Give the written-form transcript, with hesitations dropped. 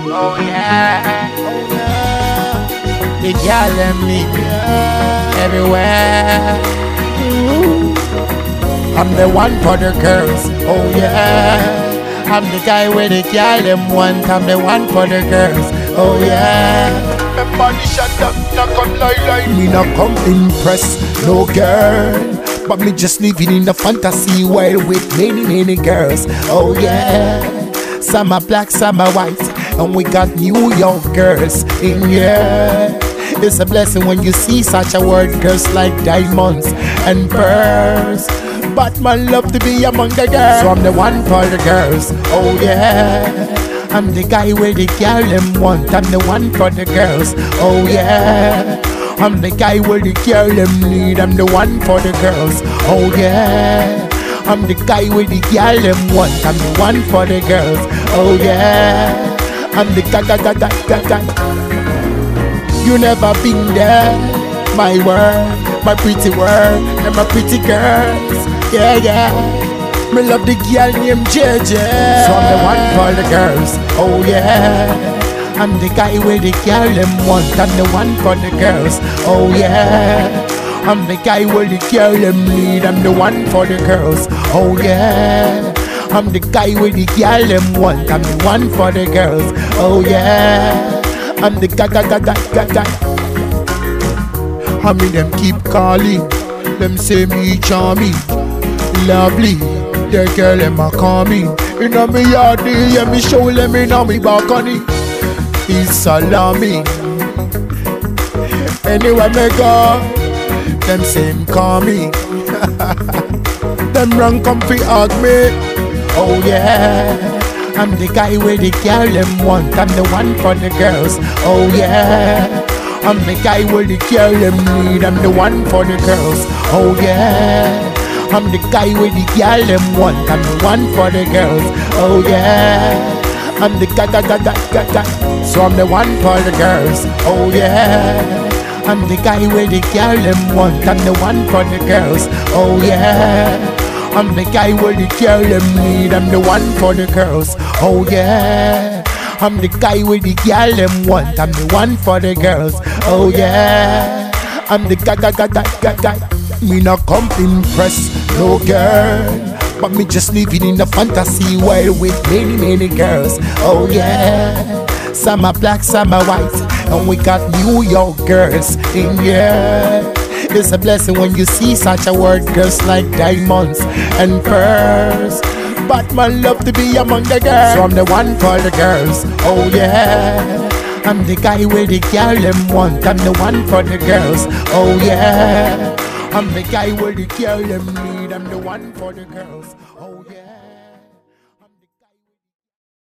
Oh yeah, Oh yeah, the girl them need me yeah. everywhere. Ooh. I'm the one for the girls. Oh yeah, I'm the guy where the girl them want. I'm the one for the girls. Oh yeah. Remember the shot that knock on line. Me not come impress no girl, but me just living in a fantasy world with many girls. Oh yeah, some are black, some are white, and we got New York girls in here. It's a blessing when you see such a word, girls like diamonds and pearls. But man love to be among the girls, so I'm the one for the girls. Oh yeah, I'm the guy where the girl them want. I'm the one for the girls. Oh yeah, I'm the guy where the girl them need. I'm the one for the girls. Oh yeah, I'm the guy where the girl them want. I'm the one for the girls. Oh yeah, I'm the guy. You never been there, my world, my pretty world, and my pretty girls. Yeah. Me love the girl named JJ, so I'm the one for the girls. Oh yeah, I'm the guy where the girl them want. I'm the one for the girls. Oh yeah, I'm the guy where the girl them need. I'm the one for the girls. Oh yeah, I'm the guy where the girl them want. I'm the one for the girls. Oh yeah, I'm the guy. I mean them keep calling, them say me charming, lovely. The girl them a coming inna me yard, yeah me show them inna me balcony. It's salami. Anywhere me go, them same call me. Them run come fi hug me. Oh yeah, I'm the guy where the girl them want. I'm the one for the girls. Oh yeah, I'm the guy where the girl them need. I'm the one for the girls. Oh yeah, I'm the guy where the girl them want. I'm the one for the girls. Oh yeah, I'm the guy. So I'm the one for the girls. Oh yeah, I'm the guy where the girl them want. I'm the one for the girls. Oh yeah, I'm the guy where the girl them need. I'm the one for the girls. Oh yeah, I'm the guy where the girl them want. I'm the one for the girls. Oh yeah, I'm the guy. Me not come impress no girl, but me just living in a fantasy world with many girls. Oh yeah, some are black, some are white, and we got New York girls in here. It's a blessing when you see such a word, girls like diamonds and pearls. But man love to be among the girls, so I'm the one for the girls. Oh yeah, I'm the guy where the girl them want. I'm the one for the girls. Oh yeah, I'm the guy where the girl them need. I'm the one for the girls. Oh yeah.